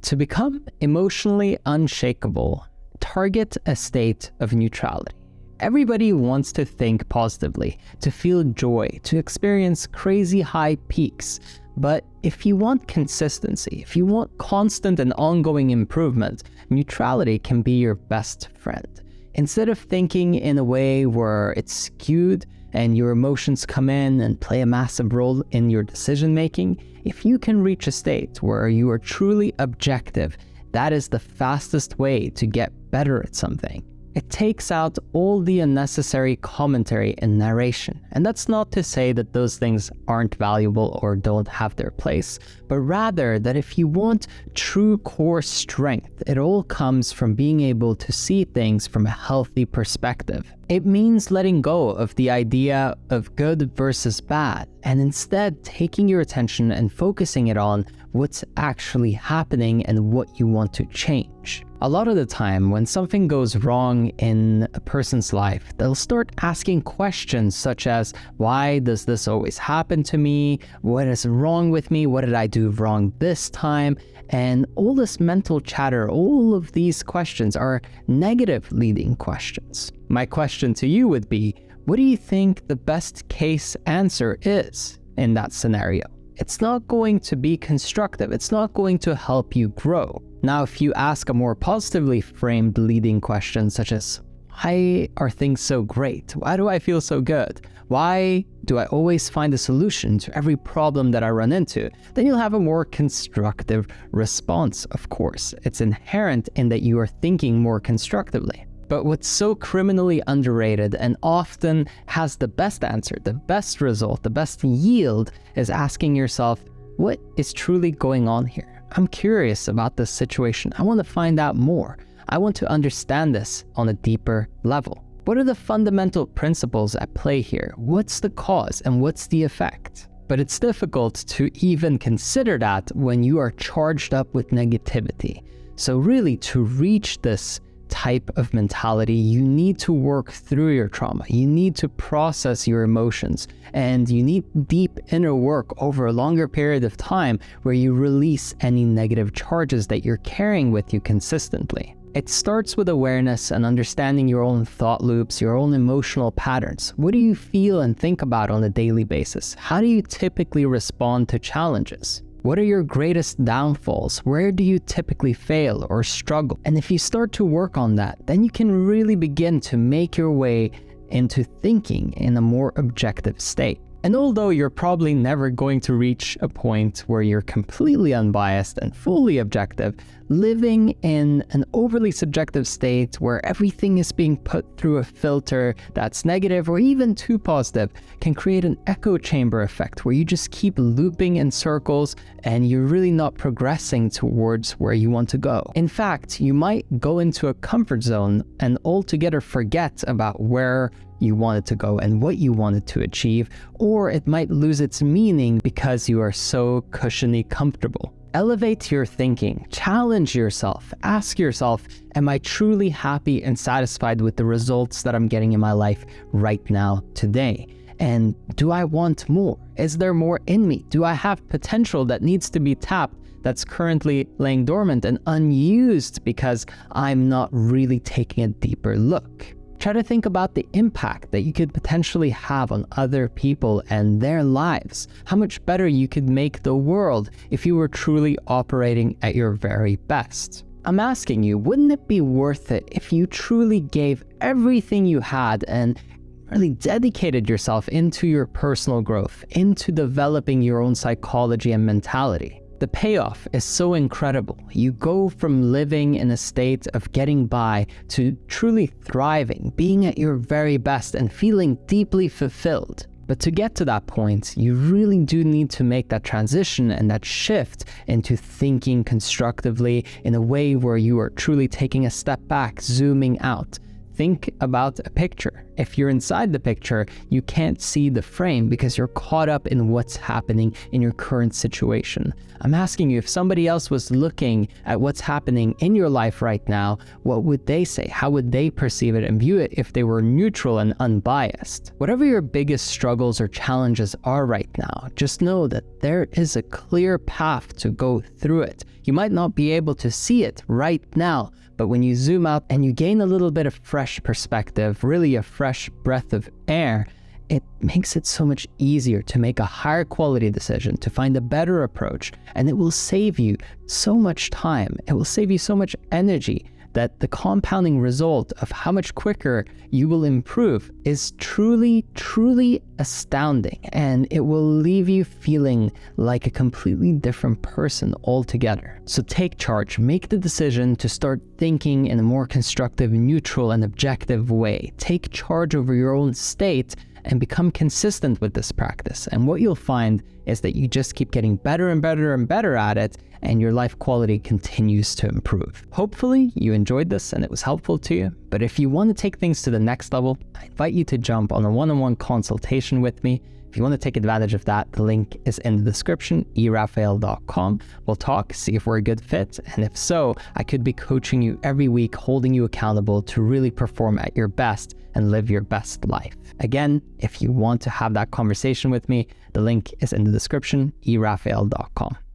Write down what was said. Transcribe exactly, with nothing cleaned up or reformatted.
To become emotionally unshakable, target a state of neutrality. Everybody wants to think positively, to feel joy, to experience crazy high peaks. But if you want consistency, if you want constant and ongoing improvement, neutrality can be your best friend. Instead of thinking in a way where it's skewed and your emotions come in and play a massive role in your decision making, if you can reach a state where you are truly objective, that is the fastest way to get better at something. It takes out all the unnecessary commentary and narration. And that's not to say that those things aren't valuable or don't have their place, but rather that if you want true core strength, it all comes from being able to see things from a healthy perspective. It means letting go of the idea of good versus bad, and instead taking your attention and focusing it on what's actually happening and what you want to change. A lot of the time, when something goes wrong in a person's life, they'll start asking questions such as, why does this always happen to me? What is wrong with me? What did I do wrong this time? And all this mental chatter, all of these questions are negative leading questions. My question to you would be, what do you think the best case answer is in that scenario? It's not going to be constructive. It's not going to help you grow. Now, if you ask a more positively framed leading question such as, why are things so great? Why do I feel so good? Why do I always find a solution to every problem that I run into? Then you'll have a more constructive response, of course. It's inherent in that you are thinking more constructively. But what's so criminally underrated and often has the best answer, the best result, the best yield is asking yourself, what is truly going on here? I'm curious about this situation. I want to find out more. I want to understand this on a deeper level. What are the fundamental principles at play here? What's the cause and what's the effect? But it's difficult to even consider that when you are charged up with negativity. So really, to reach this type of mentality, you need to work through your trauma. You need to process your emotions, and you need deep inner work over a longer period of time where you release any negative charges that you're carrying with you consistently. It starts with awareness and understanding your own thought loops, your own emotional patterns. What do you feel and think about on a daily basis? How do you typically respond to challenges? What are your greatest downfalls? Where do you typically fail or struggle? And if you start to work on that, then you can really begin to make your way into thinking in a more objective state. And although you're probably never going to reach a point where you're completely unbiased and fully objective, living in an overly subjective state where everything is being put through a filter that's negative or even too positive can create an echo chamber effect where you just keep looping in circles and you're really not progressing towards where you want to go. In fact, you might go into a comfort zone and altogether forget about where you wanted to go and what you wanted to achieve, or it might lose its meaning because you are so cushiony comfortable. Elevate your thinking, challenge yourself, ask yourself, am I truly happy and satisfied with the results that I'm getting in my life right now, today? And do I want more? Is there more in me? Do I have potential that needs to be tapped that's currently laying dormant and unused because I'm not really taking a deeper look? Try to think about the impact that you could potentially have on other people and their lives. How much better you could make the world if you were truly operating at your very best. I'm asking you, wouldn't it be worth it if you truly gave everything you had and really dedicated yourself into your personal growth, into developing your own psychology and mentality? The payoff is so incredible. You go from living in a state of getting by to truly thriving, being at your very best and feeling deeply fulfilled. But to get to that point, you really do need to make that transition and that shift into thinking constructively in a way where you are truly taking a step back, zooming out. Think about a picture. If you're inside the picture, you can't see the frame because you're caught up in what's happening in your current situation. I'm asking you, if somebody else was looking at what's happening in your life right now, what would they say? How would they perceive it and view it if they were neutral and unbiased? Whatever your biggest struggles or challenges are right now, just know that there is a clear path to go through it. You might not be able to see it right now, but when you zoom out and you gain a little bit of fresh perspective, really a fresh breath of air, it makes it so much easier to make a higher quality decision, to find a better approach, and it will save you so much time. It will save you so much energy that the compounding result of how much quicker you will improve is truly, truly astounding. And it will leave you feeling like a completely different person altogether. So take charge, make the decision to start thinking in a more constructive, neutral, and objective way. Take charge over your own state and become consistent with this practice. And what you'll find is that you just keep getting better and better and better at it, and your life quality continues to improve. Hopefully you enjoyed this and it was helpful to you, but if you want to take things to the next level, I invite you to jump on a one-on-one consultation with me. If you want to take advantage of that, the link is in the description, e raphael dot com. We'll talk, see if we're a good fit, and if so, I could be coaching you every week, holding you accountable to really perform at your best and live your best life. Again, if you want to have that conversation with me, the link is in the description, e raphael dot com.